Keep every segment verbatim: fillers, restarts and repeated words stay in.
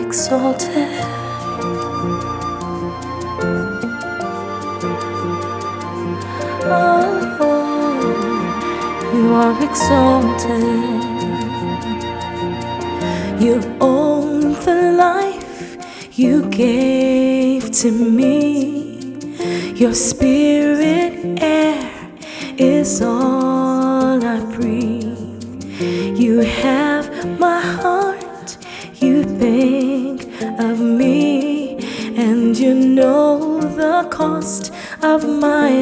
exalted. Oh, you are exalted. You own the life you gave to me. Your spirit air is all I breathe. You have my heart, you think of me, and you know the cost of my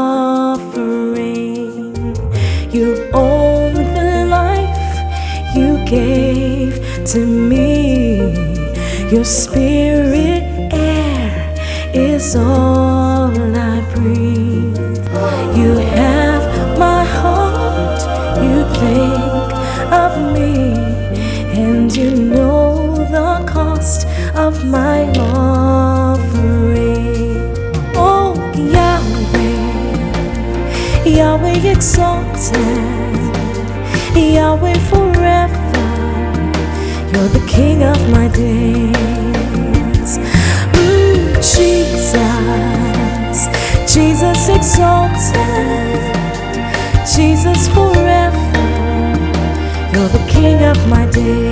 offering. You own the life you gave to me. Your spirit air is all I breathe. You have my heart, you think of me, and you know the cost of my offering. Oh, Yahweh, Yahweh exalted, Yahweh forever. You're the King of my days. Mm, Jesus, Jesus exalted, Jesus forever. You're the King of my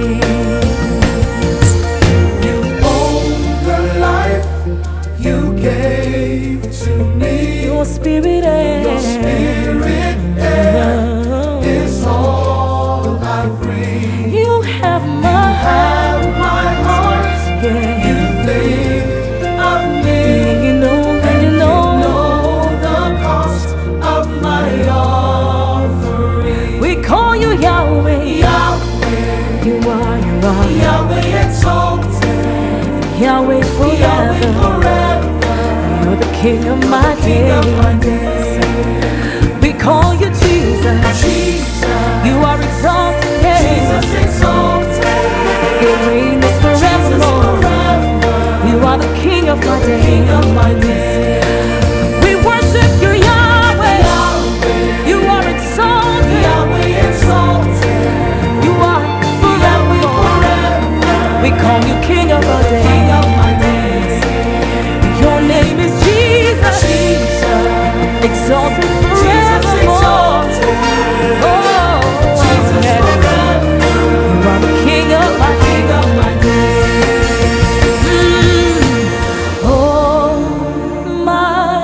days. You own the life you gave to me. Your spirit air, Your spirit air is all I breathe. you have my Have my heart, yeah. you think of me, And you know, and and you you know, know the cost of my offering. we call you Yahweh. Yahweh, You are, you are Yahweh exalted, Yahweh forever. Yahweh forever. You're the King of my King of my days. days. We call you Jesus. Jesus, You are exalted. Yeah. Jesus exalted, Your reign is forever, Jesus Lord. forever. You are the King of my days. King of my days. We worship you, Yahweh. Yahweh, You are exalted. Yahweh exalted, You are forever, Yahweh Lord. forever. We call you King of our King days. of my days. Your name is Jesus. Jesus, Exalted Jesus forever, Lord. exalted, Oh, Jesus yeah. forever. You are the King of my King of my days. Mm. Oh, my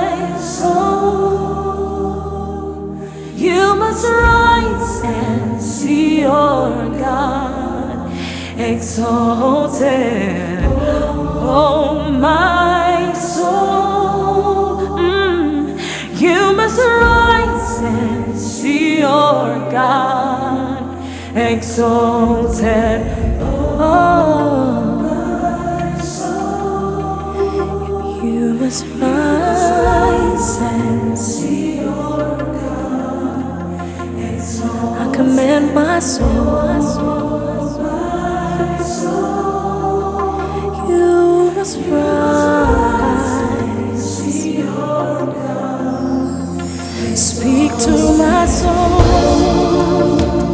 soul, you must rise and see your God exalted. Oh, my soul, mm. you must rise and see your God exalted. Oh, you must rise and see your God exalted. I command my soul, you must rise, see your God. Speak to my soul,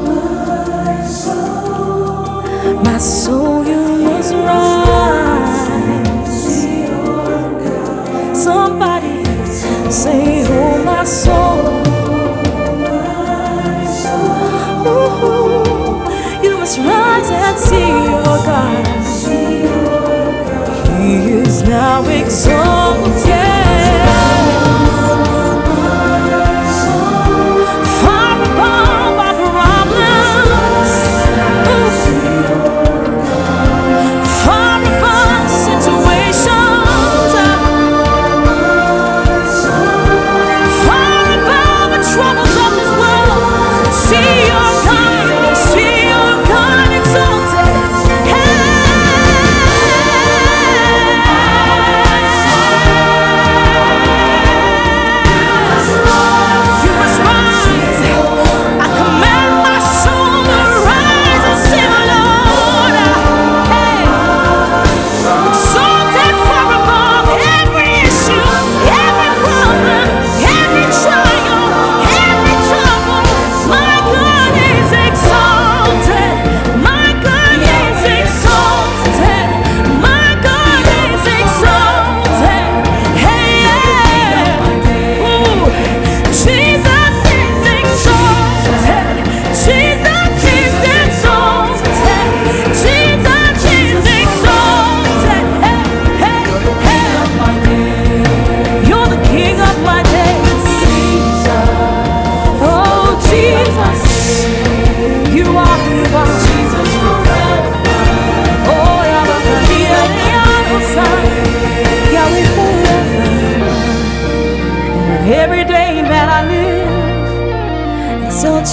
my soul, you must rise. Somebody say, oh, my soul. Ooh, you must rise and see your God. He is now exalted. Far above our problems. Far above situations. Far above the troubles of this world. See your God, see your God exalted. Hey.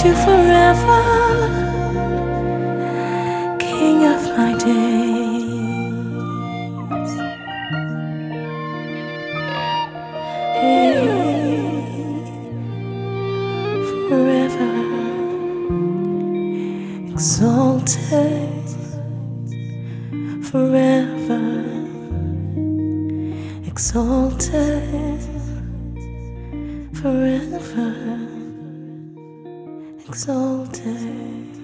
you forever, King of my days. Hey, forever exalted, forever exalted, forever exalted.